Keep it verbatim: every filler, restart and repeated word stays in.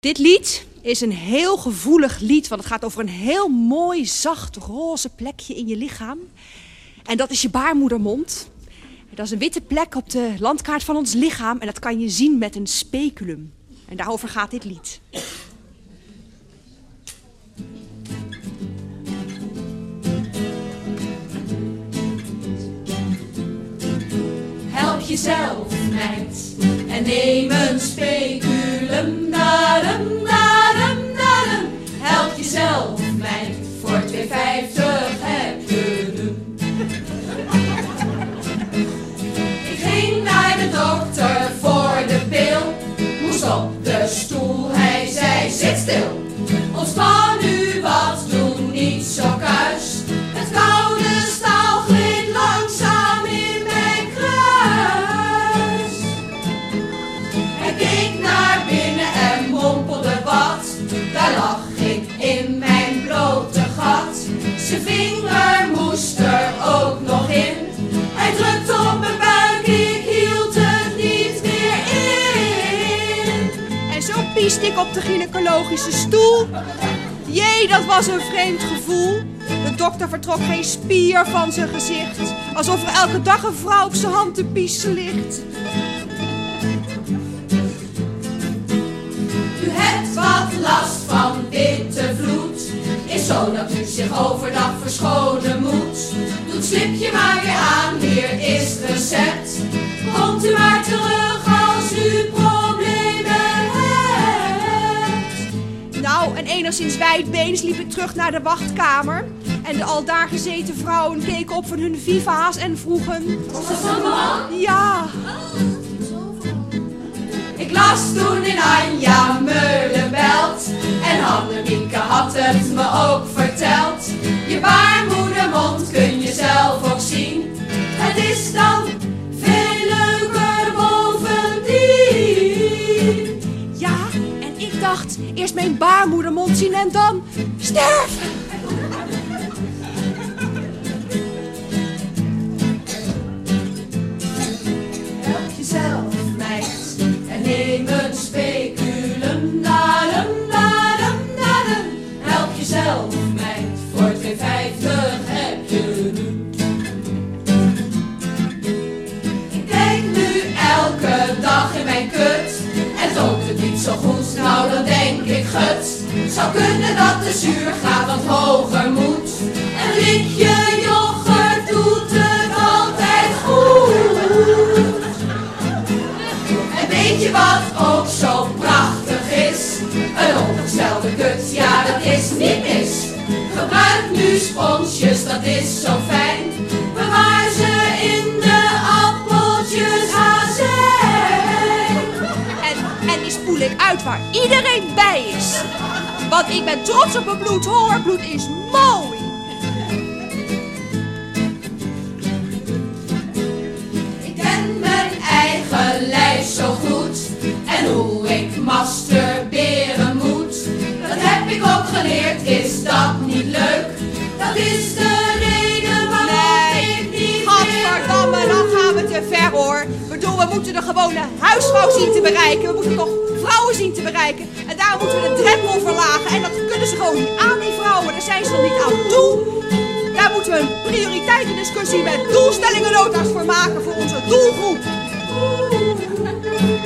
Dit lied is een heel gevoelig lied, want het gaat over een heel mooi, zacht, roze plekje in je lichaam. En dat is je baarmoedermond. Dat is een witte plek op de landkaart van ons lichaam en dat kan je zien met een speculum. En daarover gaat dit lied. Help jezelf, meid, en neem een speculum. Daarom, daarom, daarom. Help jezelf, meid, voor twee vijftig heb je hem. Ik ging naar de dokter voor de pil. Moest op de stoel, hij zei zit stil. Ontspan nu wat, doe niet zo kuis. Het koude staal gleed langzaam in mijn kruis. Hij keek naar binnen en mompelde wat. Daar lag ik in mijn blote gat. Zijn vinger moest er ook nog in. Hij drukte op mijn buik, ik hield het niet meer in. En zo pieste ik op de gynaecologische stoel. Jee, dat was een vreemd gevoel. De dokter vertrok geen spier van zijn gezicht. Alsof er elke dag een vrouw op zijn hand te piezen ligt. U hebt wat last van witte vloed. Is zo dat u zich overdag verschonen moet. Doe het slipje maar weer aan, hier is het recept. Komt u maar terug als u problemen hebt. Nou, en enigszins wijdbeens liep ik terug naar de wachtkamer. En de aldaar gezeten vrouwen keken op van hun viva's en vroegen... Was dat zo'n man? Ja. Ik las toen in Anja Meulenbelt. En Annemieke had het me ook verteld. Je baarmoedermond kun je zelf ook zien. Het is dan veel leuker bovendien. Ja, en ik dacht, eerst mijn baarmoedermond zien en dan sterven. Help jezelf, meid, en neem een speculum. Daarom, daarom, daarom. Help jezelf, meid, voor twee vijftig heb je nu. Ik denk nu elke dag in mijn kut. En loopt het niet zo goed, nou dan denk ik gut. Zou kunnen dat de zuurgraad wat hoger moet. Een likje yoghurt doet het altijd goed. En weet je wat ook zo prachtig is? Een ongestelde kut, ja dat is niet mis. Gebruik nu sponsjes, dat is zo fijn. Bewaar ze in de appeltjes azijn. En, en die spoel ik uit waar iedereen bij is. Want ik ben trots op mijn bloed, hoor, bloed is mooi. Ik ken mijn eigen lijf zo goed. En hoe ik masturberen moet. Dat heb ik ook geleerd, is dat niet leuk? Dat is de reden waarom ik niet Gadverdamme, meer dan gaan we te ver, hoor. Ik bedoel, we moeten de gewone huisvrouw zien te bereiken. We moeten toch vrouwen zien te bereiken. En daar moeten we de drempel verlagen. En dat kunnen ze gewoon niet aan, die vrouwen. Daar zijn ze nog niet aan toe. Daar moeten we een prioriteitendiscussie met doelstellingennota's voor maken voor onze doelgroep.